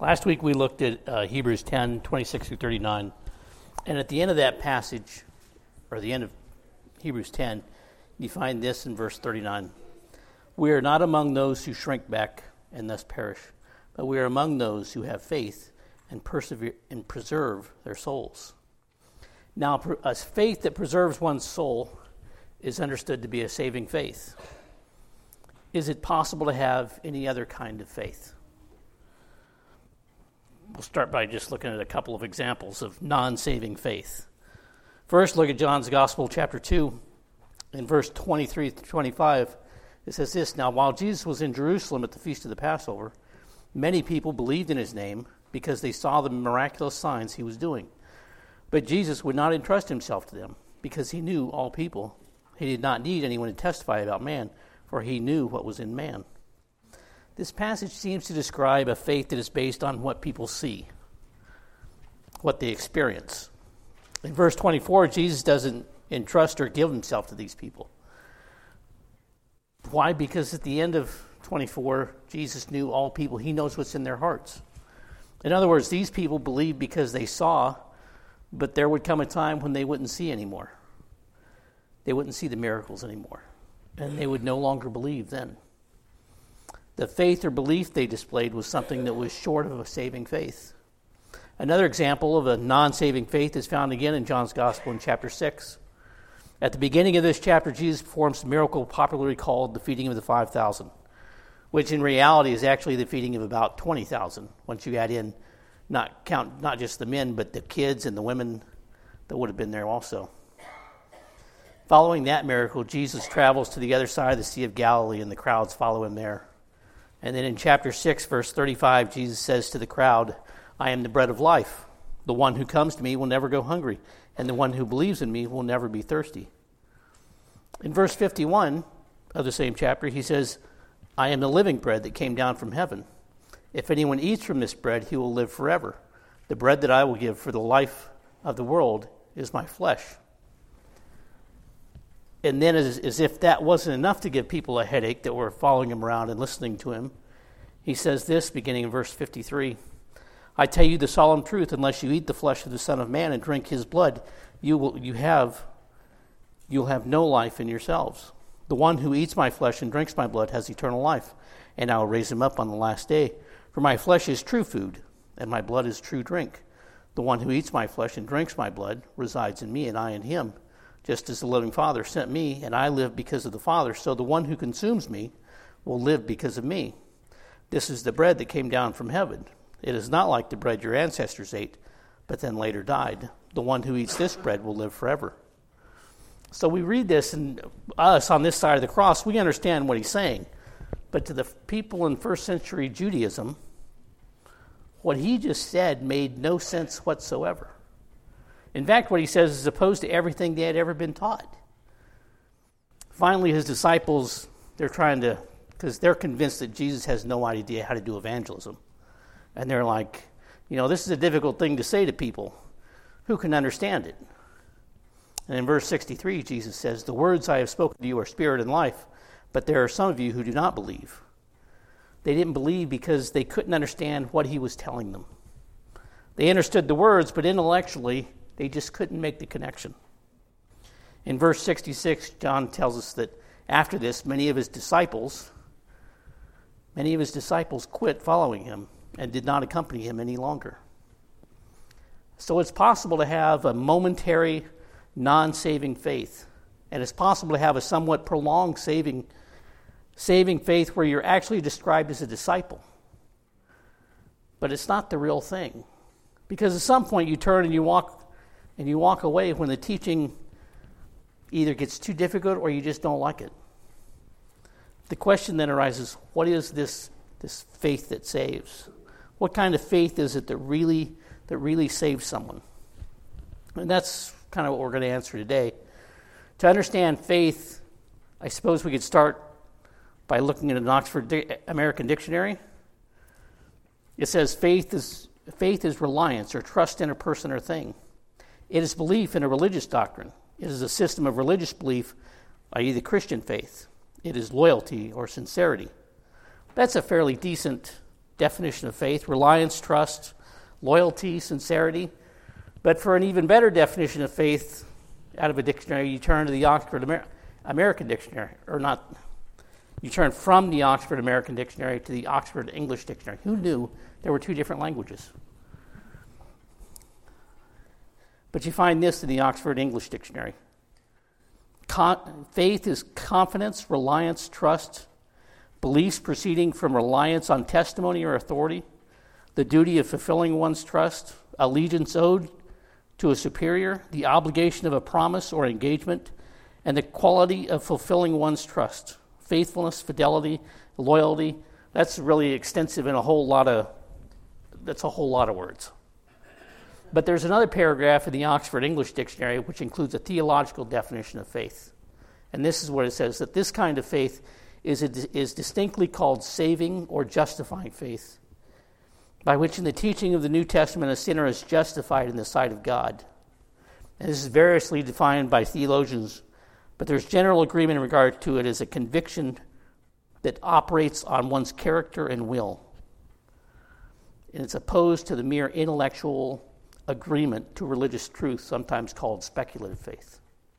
Last week we looked at Hebrews 10, 26 through 39. And at the end of that passage, or the end of Hebrews 10, you find this in verse 39. We are not among those who shrink back and thus perish, but we are among those who have faith and persevere and preserve their souls. Now, a faith that preserves one's soul is understood to be a saving faith. Is it possible to have any other kind of faith? We'll start by just looking at a couple of examples of non-saving faith. First, look at John's Gospel, chapter 2, in verse 23 to 25. It says this, Now while Jesus was in Jerusalem at the feast of the Passover, many people believed in his name because they saw the miraculous signs he was doing. But Jesus would not entrust himself to them because he knew all people. He did not need anyone to testify about man, for he knew what was in man. This passage seems to describe a faith that is based on what people see, what they experience. In verse 24, Jesus doesn't entrust or give himself to these people. Why? Because at the end of 24, Jesus knew all people. He knows what's in their hearts. In other words, these people believed because they saw, but there would come a time when they wouldn't see anymore. They wouldn't see the miracles anymore, and they would no longer believe then. The faith or belief they displayed was something that was short of a saving faith. Another example of a non-saving faith is found again in John's Gospel in chapter 6. At the beginning of this chapter, Jesus performs a miracle popularly called the feeding of the 5,000, which in reality is actually the feeding of about 20,000, once you add in, not just the men, but the kids and the women that would have been there also. Following that miracle, Jesus travels to the other side of the Sea of Galilee, and the crowds follow him there. And then in chapter 6, verse 35, Jesus says to the crowd, I am the bread of life. The one who comes to me will never go hungry, and the one who believes in me will never be thirsty. In verse 51 of the same chapter, he says, I am the living bread that came down from heaven. If anyone eats from this bread, he will live forever. The bread that I will give for the life of the world is my flesh. And then as if that wasn't enough to give people a headache that were following him around and listening to him, he says this, beginning in verse 53, I tell you the solemn truth, unless you eat the flesh of the Son of Man and drink his blood, you'll have no life in yourselves. The one who eats my flesh and drinks my blood has eternal life, and I will raise him up on the last day. For my flesh is true food, and my blood is true drink. The one who eats my flesh and drinks my blood resides in me, and I in him. Just as the living Father sent me, and I live because of the Father, so the one who consumes me will live because of me. This is the bread that came down from heaven. It is not like the bread your ancestors ate, but then later died. The one who eats this bread will live forever. So we read this, and us on this side of the cross, we understand what he's saying. But to the people in first century Judaism, what he just said made no sense whatsoever. In fact, what he says is opposed to everything they had ever been taught. Finally, his disciples, because they're convinced that Jesus has no idea how to do evangelism. And they're like, this is a difficult thing to say to people. Who can understand it? And in verse 63, Jesus says, the words I have spoken to you are spirit and life, but there are some of you who do not believe. They didn't believe because they couldn't understand what he was telling them. They understood the words, but intellectually, they just couldn't make the connection. In verse 66, John tells us that after this, many of his disciples quit following him and did not accompany him any longer. So it's possible to have a momentary, non-saving faith, and it's possible to have a somewhat prolonged saving faith where you're actually described as a disciple. But it's not the real thing. Because at some point you turn and you walk away when the teaching either gets too difficult or you just don't like it. The question then arises, what is this faith that saves? What kind of faith is it that really saves someone? And that's kind of what we're going to answer today. To understand faith, I suppose we could start by looking at an Oxford American Dictionary. It says faith is reliance or trust in a person or thing. It is belief in a religious doctrine. It is a system of religious belief, i.e. the Christian faith. It is loyalty or sincerity. That's a fairly decent definition of faith: reliance, trust, loyalty, sincerity. But for an even better definition of faith out of a dictionary, you turn to the Oxford American Dictionary, or not. You turn from the Oxford American Dictionary to the Oxford English Dictionary. Who knew there were two different languages? But you find this in the Oxford English Dictionary. Faith is confidence, reliance, trust, beliefs proceeding from reliance on testimony or authority, the duty of fulfilling one's trust, allegiance owed to a superior, the obligation of a promise or engagement, and the quality of fulfilling one's trust. Faithfulness, fidelity, loyalty. That's really extensive and that's a whole lot of words. But there's another paragraph in the Oxford English Dictionary which includes a theological definition of faith. And this is what it says: that this kind of faith is distinctly called saving or justifying faith, by which in the teaching of the New Testament a sinner is justified in the sight of God. And this is variously defined by theologians, but there's general agreement in regard to it as a conviction that operates on one's character and will. And it's opposed to the mere intellectual agreement to religious truth, sometimes called speculative faith.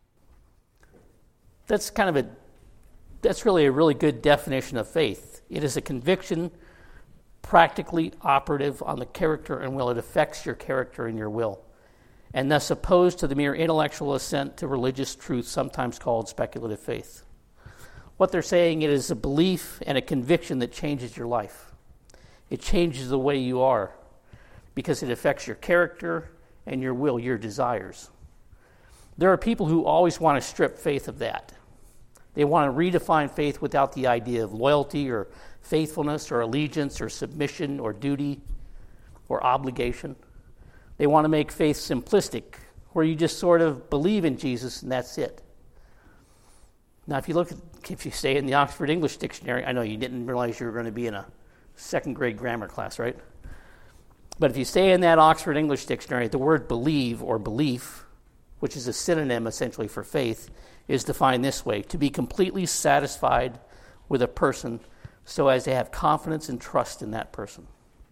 That's really a really good definition of faith. It is a conviction practically operative on the character and will. It affects your character and your will, and thus opposed to the mere intellectual assent to religious truth, sometimes called speculative faith. What they're saying, it is a belief and a conviction that changes your life. It changes the way you are, because it affects your character and your will, your desires. There are people who always want to strip faith of that. They want to redefine faith without the idea of loyalty or faithfulness or allegiance or submission or duty or obligation. They want to make faith simplistic, where you just sort of believe in Jesus and that's it. Now, if you stay in the Oxford English Dictionary, I know you didn't realize you were going to be in a second grade grammar class, right? But if you stay in that Oxford English Dictionary, the word believe or belief, which is a synonym essentially for faith, is defined this way: to be completely satisfied with a person so as to have confidence and trust in that person.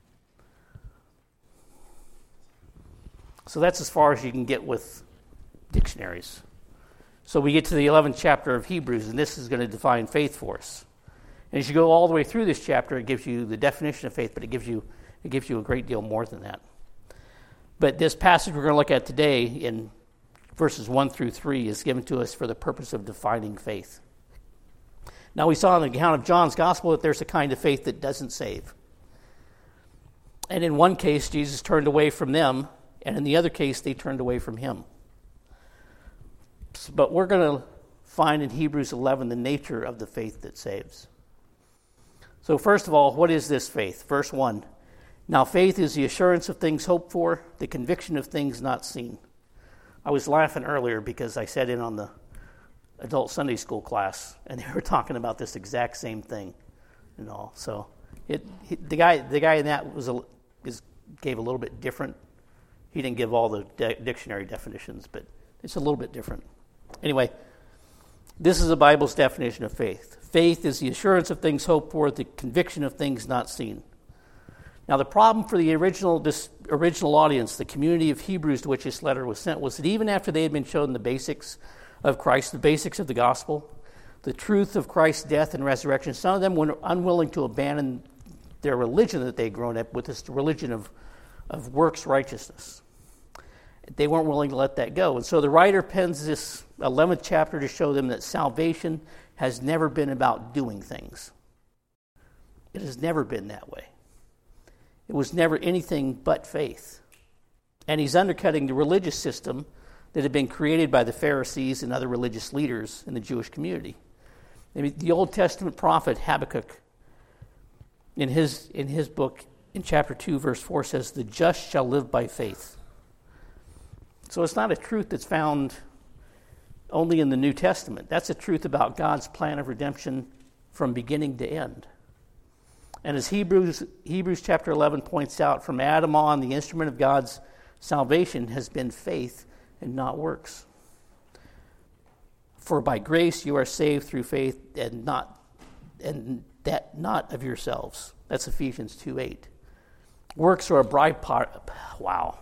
So that's as far as you can get with dictionaries. So we get to the 11th chapter of Hebrews, and this is going to define faith for us. And as you go all the way through this chapter, it gives you the definition of faith, but it gives you a great deal more than that. But this passage we're going to look at today in verses 1 through 3 is given to us for the purpose of defining faith. Now, we saw in the account of John's gospel that there's a kind of faith that doesn't save. And in one case, Jesus turned away from them, and in the other case, they turned away from him. But we're going to find in Hebrews 11 the nature of the faith that saves. So first of all, what is this faith? Verse 1. Now faith is the assurance of things hoped for, the conviction of things not seen. I was laughing earlier because I sat in on the adult Sunday school class, and they were talking about this exact same thing and all. So the guy in that gave a little bit different. He didn't give all the dictionary definitions, but it's a little bit different. Anyway, this is the Bible's definition of faith. Faith is the assurance of things hoped for, the conviction of things not seen. Now, the problem for the original audience, the community of Hebrews to which this letter was sent, was that even after they had been shown the basics of Christ, the basics of the gospel, the truth of Christ's death and resurrection, some of them were unwilling to abandon their religion that they'd grown up with, this religion of works righteousness. They weren't willing to let that go. And so the writer pens this 11th chapter to show them that salvation has never been about doing things. It has never been that way. It was never anything but faith. And he's undercutting the religious system that had been created by the Pharisees and other religious leaders in the Jewish community. I mean, the Old Testament prophet Habakkuk, in his book, in chapter 2, verse 4, says, "The just shall live by faith." So it's not a truth that's found only in the New Testament. That's a truth about God's plan of redemption from beginning to end. And as Hebrews chapter 11 points out, from Adam on, the instrument of God's salvation has been faith and not works. For by grace you are saved through faith, and that not of yourselves. That's Ephesians 2:8. Works are a byproduct. Wow.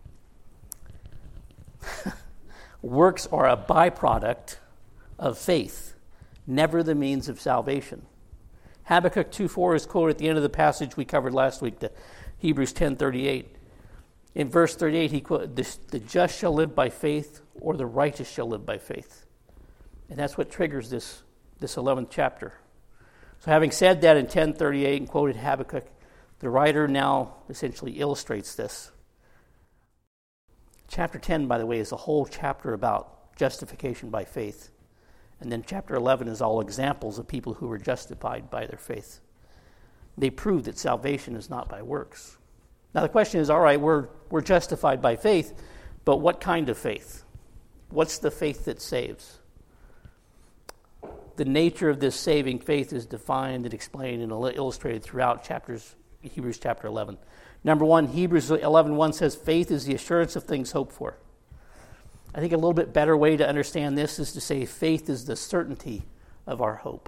Works are a byproduct of faith, never the means of salvation. Habakkuk 2:4 is quoted at the end of the passage we covered last week, the Hebrews 10:38. In verse 38, he quoted, "The just shall live by faith, or the righteous shall live by faith." And that's what triggers this 11th chapter. So having said that in 10:38 and quoted Habakkuk, the writer now essentially illustrates this. Chapter 10, by the way, is a whole chapter about justification by faith. And then chapter 11 is all examples of people who were justified by their faith. They prove that salvation is not by works. Now the question is, all right, we're justified by faith, but what kind of faith? What's the faith that saves? The nature of this saving faith is defined and explained and illustrated throughout Hebrews chapter 11. Number one, Hebrews 11:1 says, faith is the assurance of things hoped for. I think a little bit better way to understand this is to say faith is the certainty of our hope.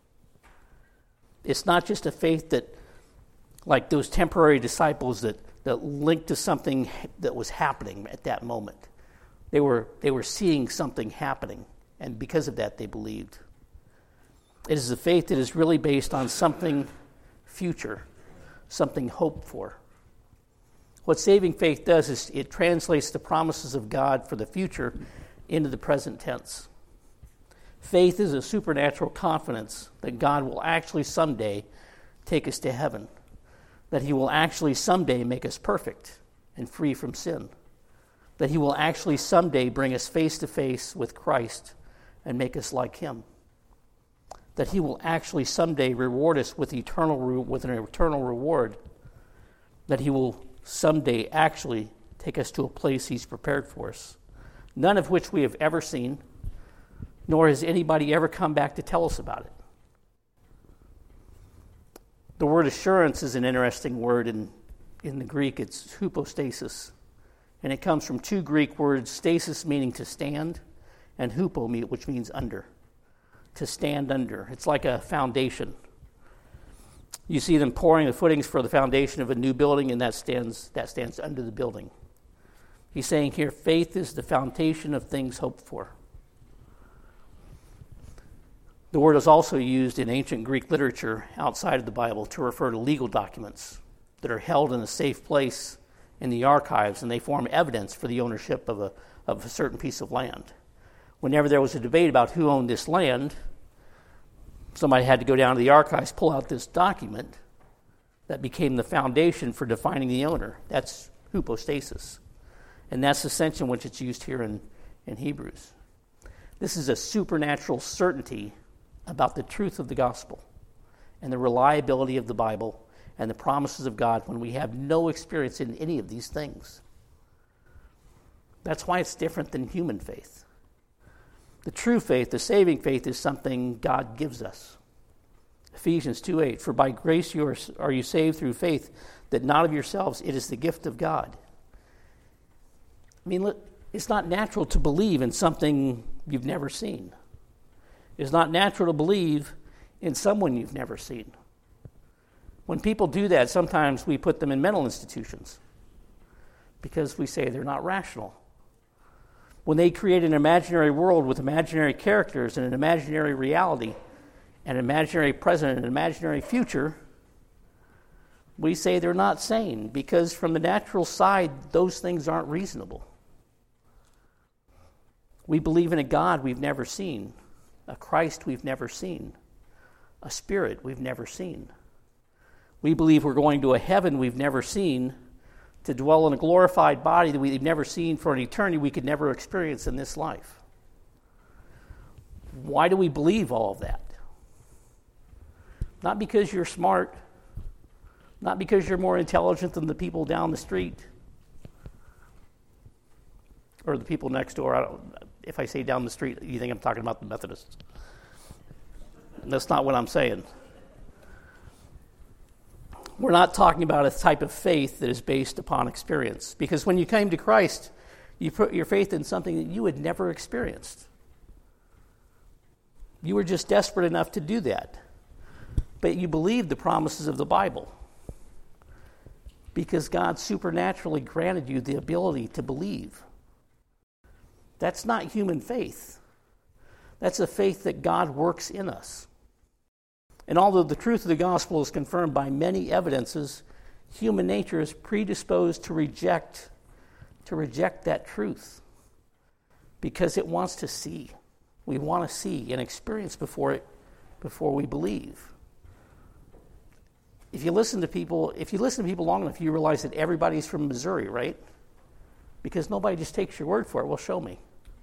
It's not just a faith that, like those temporary disciples that linked to something that was happening at that moment. They were seeing something happening, and because of that they believed. It is a faith that is really based on something future, something hoped for. What saving faith does is it translates the promises of God for the future into the present tense. Faith is a supernatural confidence that God will actually someday take us to heaven, that he will actually someday make us perfect and free from sin, that he will actually someday bring us face to face with Christ and make us like him, that he will actually someday reward us with an eternal reward, that he will someday actually take us to a place he's prepared for us, none of which we have ever seen, nor has anybody ever come back to tell us about it. The word assurance is an interesting word. In the Greek, it's hypostasis, and it comes from two Greek words, stasis meaning to stand, and hupo, which means under, to stand under. It's like a foundation. You see them pouring the footings for the foundation of a new building, and that stands under the building. He's saying here, faith is the foundation of things hoped for. The word is also used in ancient Greek literature outside of the Bible to refer to legal documents that are held in a safe place in the archives, and they form evidence for the ownership of a certain piece of land. Whenever there was a debate about who owned this land, somebody had to go down to the archives, pull out this document that became the foundation for defining the owner. That's hypostasis. And that's the sense in which it's used here in Hebrews. This is a supernatural certainty about the truth of the gospel and the reliability of the Bible and the promises of God when we have no experience in any of these things. That's why it's different than human faith. The true faith, the saving faith, is something God gives us. Ephesians 2:8, for by grace are you saved through faith, that not of yourselves, it is the gift of God. I mean, look, it's not natural to believe in something you've never seen. It's not natural to believe in someone you've never seen. When people do that, sometimes we put them in mental institutions because we say they're not rational. When they create an imaginary world with imaginary characters and an imaginary reality, an imaginary present and an imaginary future, we say they're not sane because from the natural side, those things aren't reasonable. We believe in a God we've never seen, a Christ we've never seen, a Spirit we've never seen. We believe we're going to a heaven we've never seen, to dwell in a glorified body that we've never seen for an eternity we could never experience in this life. Why do we believe all of that? Not because you're smart, not because you're more intelligent than the people down the street or the people next door. If I say down the street, you think I'm talking about the Methodists. That's not what I'm saying. We're not talking about a type of faith that is based upon experience. Because when you came to Christ, you put your faith in something that you had never experienced. You were just desperate enough to do that. but you believe the promises of the Bible because God supernaturally granted you the ability to believe. That's not human faith. That's a faith that God works in us. And although the truth of the gospel is confirmed by many evidences, human nature is predisposed to reject that truth because it wants to see. We want to see and experience before we believe. If you listen to people long enough, you realize that everybody's from Missouri, right? Because nobody just takes your word for it. Well, show me.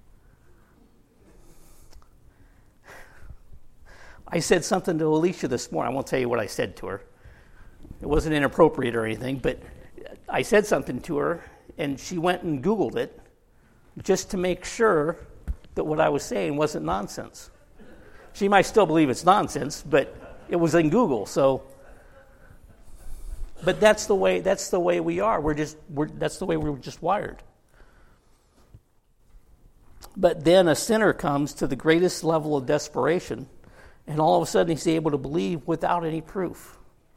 I said something to Alicia this morning. I won't tell you what I said to her. It wasn't inappropriate or anything, but I said something to her, and she went and Googled it just to make sure that what I was saying wasn't nonsense. She might still believe it's nonsense, but it was in Google. But that's the way we are. That's the way we're just wired. But then a sinner comes to the greatest level of desperation, and all of a sudden he's able to believe without any proof.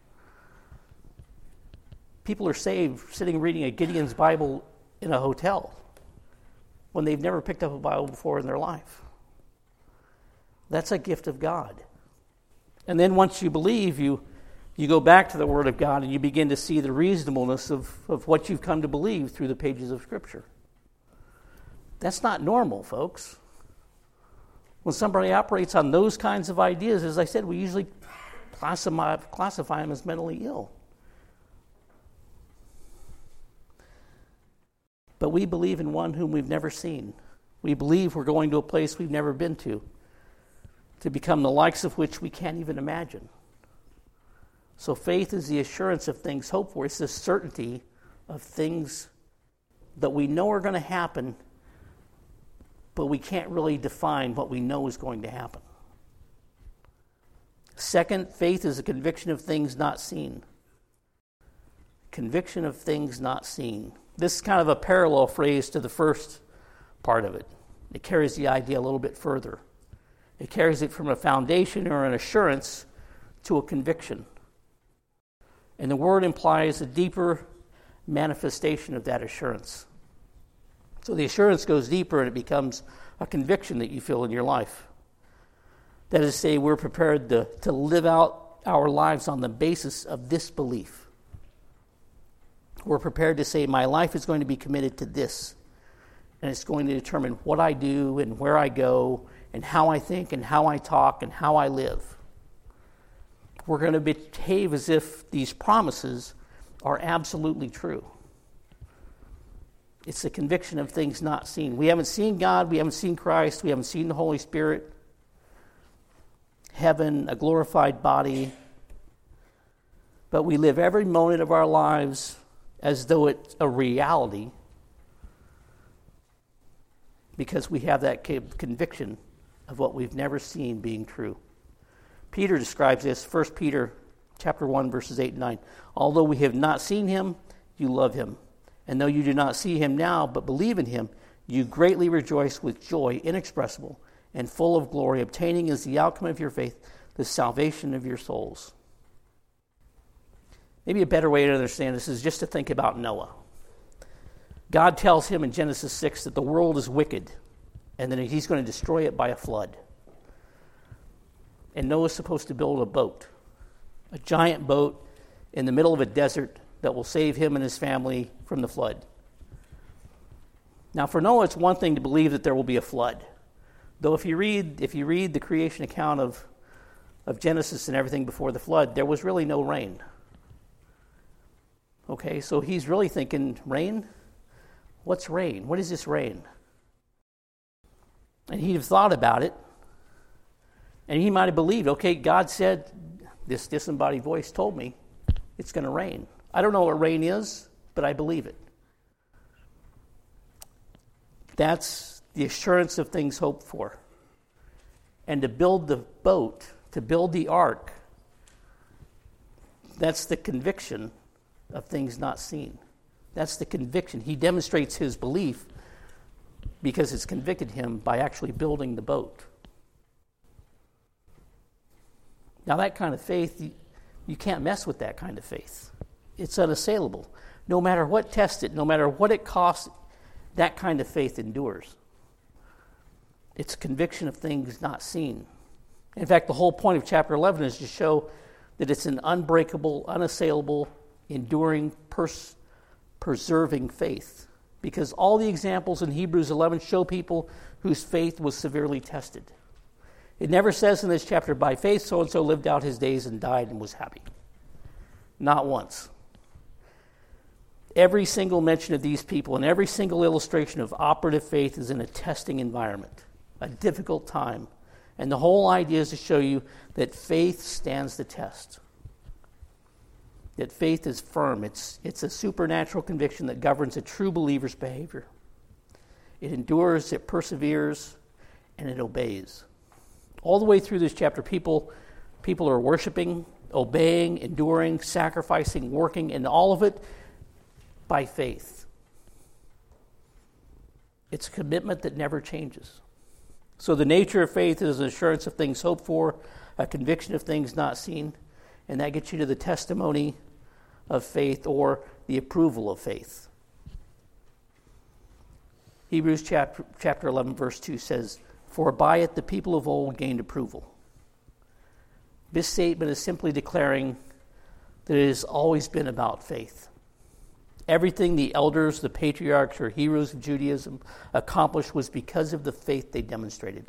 People are saved sitting reading a Gideon's Bible in a hotel when they've never picked up a Bible before in their life. That's a gift of God. And then once you believe, you go back to the Word of God and you begin to see the reasonableness of what you've come to believe through the pages of Scripture. That's not normal, folks. When somebody operates on those kinds of ideas, as I said, we usually classify them as mentally ill. But we believe in one whom we've never seen. We believe we're going to a place we've never been to become the likes of which we can't even imagine. So faith is the assurance of things hoped for. It's the certainty of things that we know are going to happen, but we can't really define what we know is going to happen. Second, faith is a conviction of things not seen. Conviction of things not seen. This is kind of a parallel phrase to the first part of it. It carries the idea a little bit further. It carries it from a foundation or an assurance to a conviction. And the word implies a deeper manifestation of that assurance. So the assurance goes deeper and it becomes a conviction that you feel in your life. That is to say, we're prepared to live out our lives on the basis of this belief. We're prepared to say, my life is going to be committed to this. And it's going to determine what I do and where I go and how I think and how I talk and how I live. We're going to behave as if these promises are absolutely true. It's a conviction of things not seen. We haven't seen God, we haven't seen Christ, we haven't seen the Holy Spirit, heaven, a glorified body, but we live every moment of our lives as though it's a reality because we have that conviction of what we've never seen being true. Peter describes this, 1 Peter chapter 1, verses 8 and 9. Although we have not seen him, you love him. And though you do not see him now, but believe in him, you greatly rejoice with joy inexpressible and full of glory, obtaining as the outcome of your faith the salvation of your souls. Maybe a better way to understand this is just to think about Noah. God tells him in Genesis 6 that the world is wicked and that he's going to destroy it by a flood. And Noah's supposed to build a boat, a giant boat in the middle of a desert that will save him and his family from the flood. Now, for Noah, it's one thing to believe that there will be a flood. Though if you read the creation account of Genesis and everything before the flood, there was really no rain. Okay, so he's really thinking, rain? What's rain? What is this rain? And he'd have thought about it, and he might have believed, okay, God said, this disembodied voice told me it's going to rain. I don't know what rain is, but I believe it. That's the assurance of things hoped for. And to build the boat, to build the ark, that's the conviction of things not seen. That's the conviction. He demonstrates his belief because it's convicted him by actually building the boat. Now that kind of faith, you can't mess with that kind of faith. It's unassailable. No matter what tests it, no matter what it costs, that kind of faith endures. It's a conviction of things not seen. In fact, the whole point of chapter 11 is to show that it's an unbreakable, unassailable, enduring, preserving faith. Because all the examples in Hebrews 11 show people whose faith was severely tested. It never says in this chapter, by faith so-and-so lived out his days and died and was happy. Not once. Every single mention of these people and every single illustration of operative faith is in a testing environment, a difficult time. And the whole idea is to show you that faith stands the test. That faith is firm. It's a supernatural conviction that governs a true believer's behavior. It endures, it perseveres, and it obeys. All the way through this chapter, people are worshiping, obeying, enduring, sacrificing, working, and all of it by faith. It's a commitment that never changes. So the nature of faith is an assurance of things hoped for, a conviction of things not seen, and that gets you to the testimony of faith or the approval of faith. Hebrews chapter 11, verse 2 says, "For by it the people of old gained approval." This statement is simply declaring that it has always been about faith. Everything the elders, the patriarchs, or heroes of Judaism accomplished was because of the faith they demonstrated.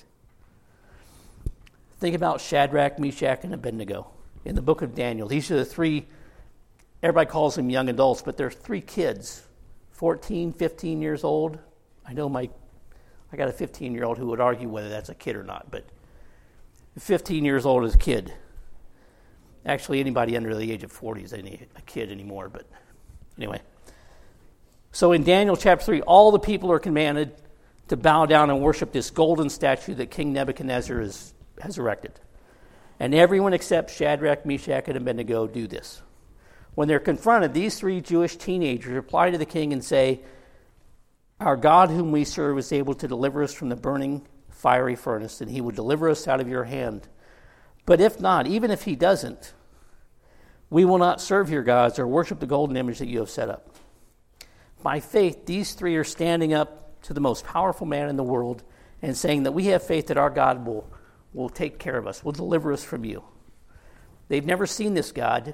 Think about Shadrach, Meshach, and Abednego in the book of Daniel. These are the three, everybody calls them young adults, but they're three kids, 14, 15 years old. I know I got a 15-year-old who would argue whether that's a kid or not, but 15 years old is a kid. Actually, anybody under the age of 40 is a kid anymore, but anyway. So in Daniel chapter 3, all the people are commanded to bow down and worship this golden statue that King Nebuchadnezzar has erected. And everyone except Shadrach, Meshach, and Abednego do this. When they're confronted, these three Jewish teenagers reply to the king and say, "Our God whom we serve is able to deliver us from the burning fiery furnace, and he will deliver us out of your hand. But if not, even if he doesn't, we will not serve your gods or worship the golden image that you have set up." By faith, these three are standing up to the most powerful man in the world and saying that we have faith that our God will take care of us, will deliver us from you. They've never seen this God,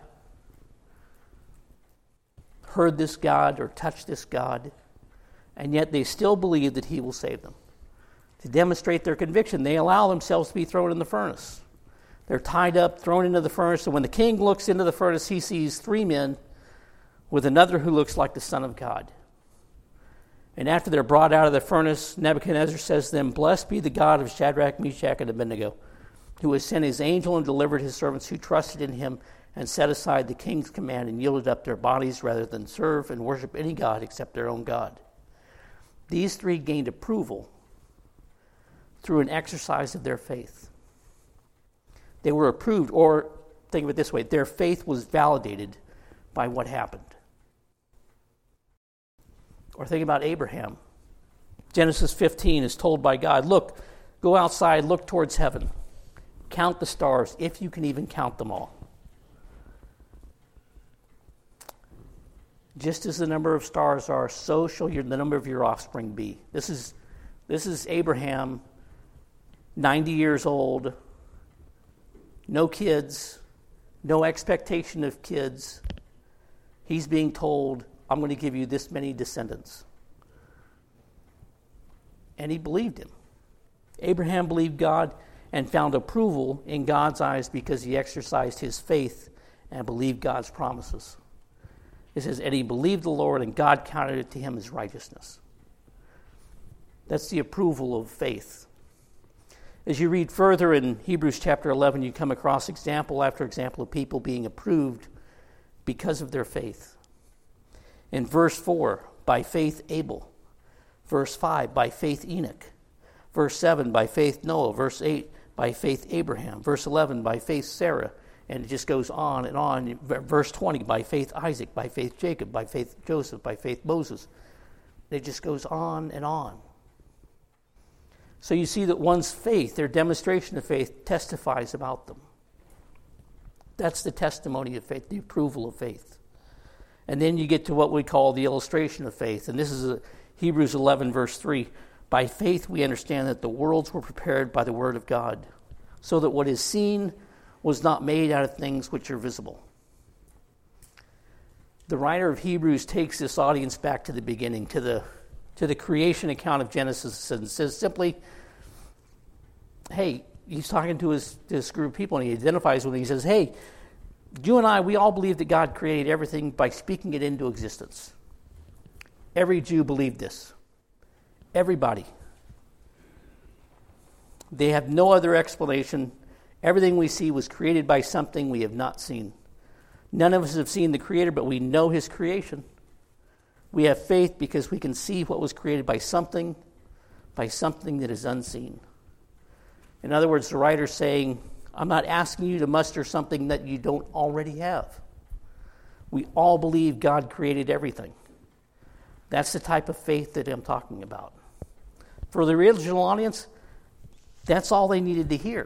heard this God, or touched this God, and yet they still believe that he will save them. To demonstrate their conviction, they allow themselves to be thrown in the furnace. They're tied up, thrown into the furnace, and when the king looks into the furnace, he sees three men with another who looks like the Son of God. And after they're brought out of the furnace, Nebuchadnezzar says to them, "Blessed be the God of Shadrach, Meshach, and Abednego, who has sent his angel and delivered his servants who trusted in him and set aside the king's command and yielded up their bodies rather than serve and worship any god except their own God." These three gained approval through an exercise of their faith. They were approved, or think of it this way, their faith was validated by what happened. Or think about Abraham. Genesis 15 is told by God, "Look, go outside, look towards heaven. Count the stars, if you can even count them all. Just as the number of stars are, so shall the number of your offspring be." This is Abraham, 90 years old, no kids, no expectation of kids. He's being told, "I'm going to give you this many descendants." And he believed him. Abraham believed God and found approval in God's eyes because he exercised his faith and believed God's promises. It says, "And he believed the Lord, and God counted it to him as righteousness." That's the approval of faith. As you read further in Hebrews chapter 11, you come across example after example of people being approved because of their faith. In verse 4, by faith Abel. Verse 5, by faith Enoch. Verse 7, by faith Noah. Verse 8, by faith Abraham. Verse 11, by faith Sarah. And it just goes on and on. Verse 20, by faith Isaac. By faith Jacob. By faith Joseph. By faith Moses. It just goes on and on. So you see that one's faith, their demonstration of faith, testifies about them. That's the testimony of faith, the approval of faith. And then you get to what we call the illustration of faith. And this is Hebrews 11, verse 3. By faith we understand that the worlds were prepared by the word of God, so that what is seen was not made out of things which are visible. The writer of Hebrews takes this audience back to the beginning, to the creation account of Genesis, and says simply, hey, he's talking to this group of people, and he identifies with them. He says, hey, you and I, we all believe that God created everything by speaking it into existence. Every Jew believed this. Everybody. They have no other explanation. Everything we see was created by something we have not seen. None of us have seen the Creator, but we know His creation. We have faith because we can see what was created by something that is unseen. In other words, the writer's saying, I'm not asking you to muster something that you don't already have. We all believe God created everything. That's the type of faith that I'm talking about. For the original audience, that's all they needed to hear.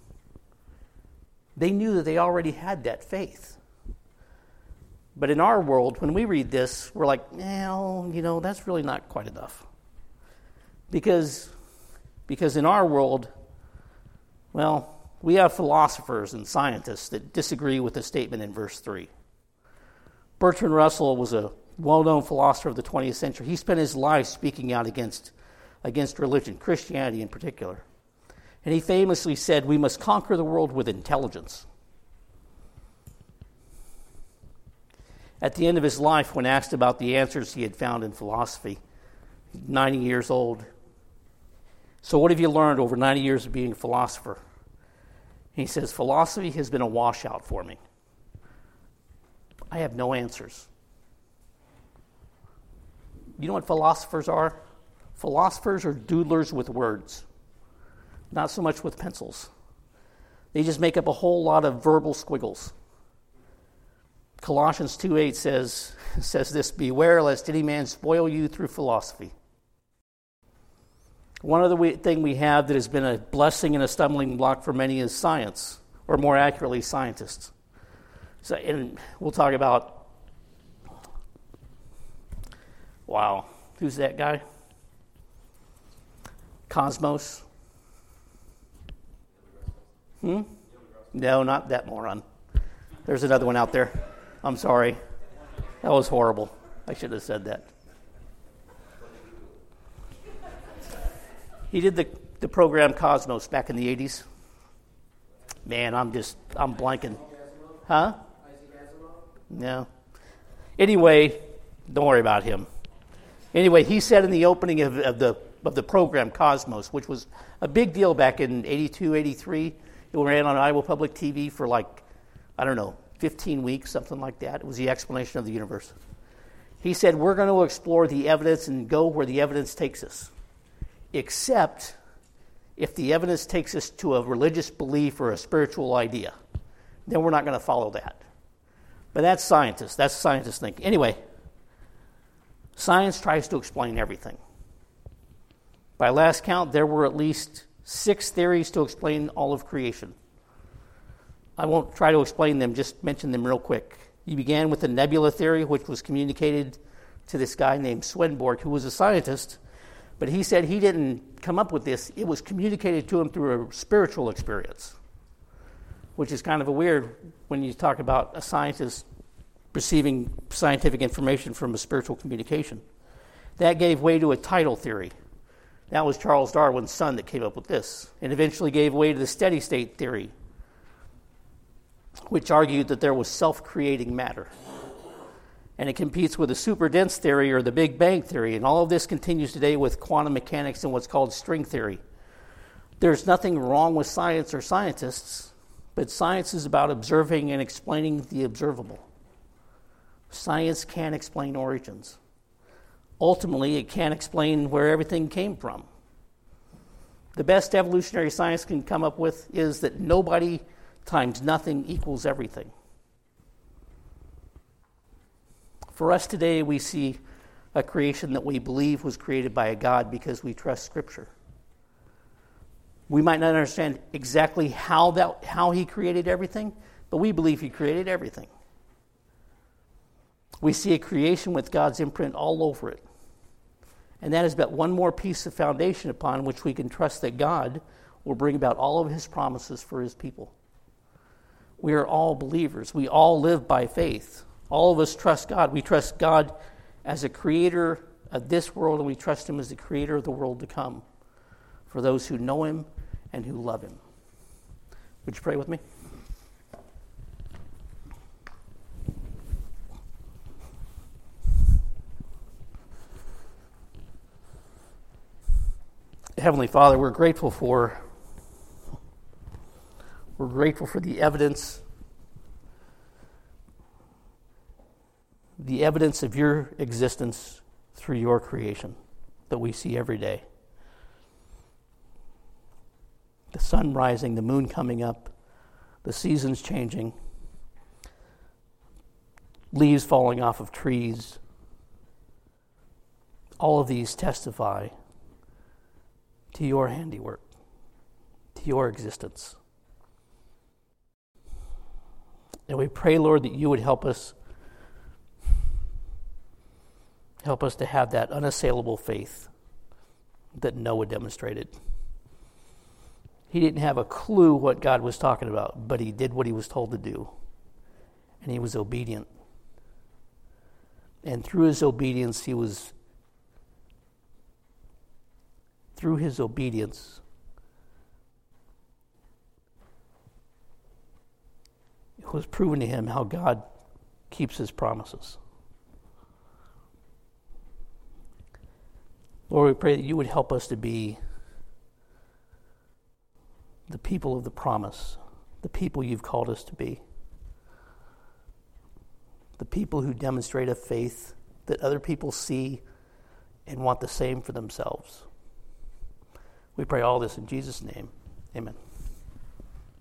They knew that they already had that faith. But in our world, when we read this, we're like, well, that's really not quite enough. Because in our world, well, we have philosophers and scientists that disagree with the statement in verse 3. Bertrand Russell was a well-known philosopher of the 20th century. He spent his life speaking out against religion, Christianity in particular. And he famously said, we must conquer the world with intelligence. At the end of his life, when asked about the answers he had found in philosophy, 90 years old, so what have you learned over 90 years of being a philosopher? He says, philosophy has been a washout for me. I have no answers. You know what philosophers are? Philosophers are doodlers with words, not so much with pencils. They just make up a whole lot of verbal squiggles. Colossians 2:8 says this, beware lest any man spoil you through philosophy. One other thing we have that has been a blessing and a stumbling block for many is science, or more accurately, scientists. So, and we'll talk about, wow, who's that guy? Cosmos. No, not that moron. There's another one out there. I'm sorry. That was horrible. I should have said that. He did the program Cosmos back in the 80s. Man, I'm blanking. Huh? No. Anyway, don't worry about him. Anyway, he said in the opening of the program Cosmos, which was a big deal back in 82, 83. It ran on Iowa Public TV for 15 weeks, something like that. It was the explanation of the universe. He said, we're going to explore the evidence and go where the evidence takes us. Except if the evidence takes us to a religious belief or a spiritual idea. Then we're not going to follow that. But that's scientists. That's scientists thinking. Anyway, science tries to explain everything. By last count, there were at least 6 theories to explain all of creation. I won't try to explain them, just mention them real quick. You began with the nebula theory, which was communicated to this guy named Swedenborg, who was a scientist, but he said he didn't come up with this. It was communicated to him through a spiritual experience, which is kind of a weird when you talk about a scientist receiving scientific information from a spiritual communication. That gave way to a tidal theory. That was Charles Darwin's son that came up with this, and eventually gave way to the steady state theory, which argued that there was self-creating matter. And it competes with the superdense theory or the Big Bang theory, and all of this continues today with quantum mechanics and what's called string theory. There's nothing wrong with science or scientists, but science is about observing and explaining the observable. Science can't explain origins. Ultimately, it can't explain where everything came from. The best evolutionary science can come up with is that nobody times nothing equals everything. For us today, we see a creation that we believe was created by a God because we trust Scripture. We might not understand exactly how He created everything, but we believe he created everything. We see a creation with God's imprint all over it. And that is but one more piece of foundation upon which we can trust that God will bring about all of his promises for his people. We are all believers. We all live by faith. All of us trust God. We trust God as a creator of this world, and we trust him as the creator of the world to come for those who know him and who love him. Would you pray with me? Heavenly Father, we're grateful for the evidence of your existence through your creation that we see every day. The sun rising, the moon coming up, the seasons changing, leaves falling off of trees. All of these testify to your handiwork, to your existence. And we pray, Lord, that you would help us to have that unassailable faith that Noah demonstrated. He didn't have a clue what God was talking about, but he did what he was told to do. And he was obedient. And through his obedience, he was proven to him how God keeps his promises. Lord, we pray that you would help us to be the people of the promise, the people you've called us to be, the people who demonstrate a faith that other people see and want the same for themselves. We pray all this in Jesus' name. Amen.